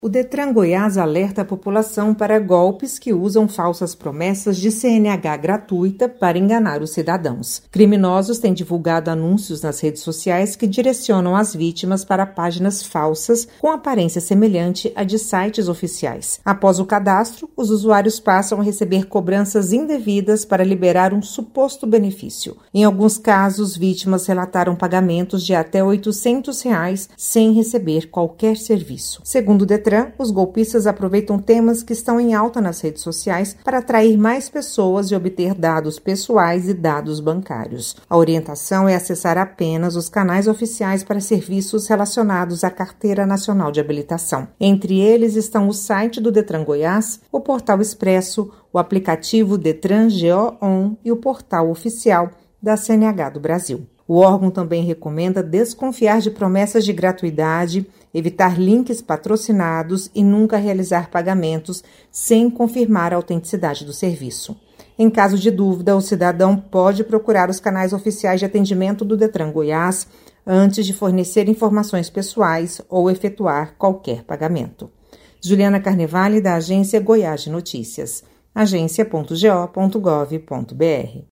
O Detran Goiás alerta a população para golpes que usam falsas promessas de CNH gratuita para enganar os cidadãos. Criminosos têm divulgado anúncios nas redes sociais que direcionam as vítimas para páginas falsas com aparência semelhante à de sites oficiais. Após o cadastro, os usuários passam a receber cobranças indevidas para liberar um suposto benefício. Em alguns casos, vítimas relataram pagamentos de até R$ 800 sem receber qualquer serviço. Segundo o Detran, os golpistas aproveitam temas que estão em alta nas redes sociais para atrair mais pessoas e obter dados pessoais e dados bancários. A orientação é acessar apenas os canais oficiais para serviços relacionados à Carteira Nacional de Habilitação. Entre eles estão o site do Detran Goiás, o Portal Expresso, o aplicativo Detran GO-ON e o portal oficial da CNH do Brasil. O órgão também recomenda desconfiar de promessas de gratuidade, evitar links patrocinados e nunca realizar pagamentos sem confirmar a autenticidade do serviço. Em caso de dúvida, o cidadão pode procurar os canais oficiais de atendimento do Detran Goiás antes de fornecer informações pessoais ou efetuar qualquer pagamento. Juliana Carnevale, da Agência Goiás de Notícias, agência.go.gov.br.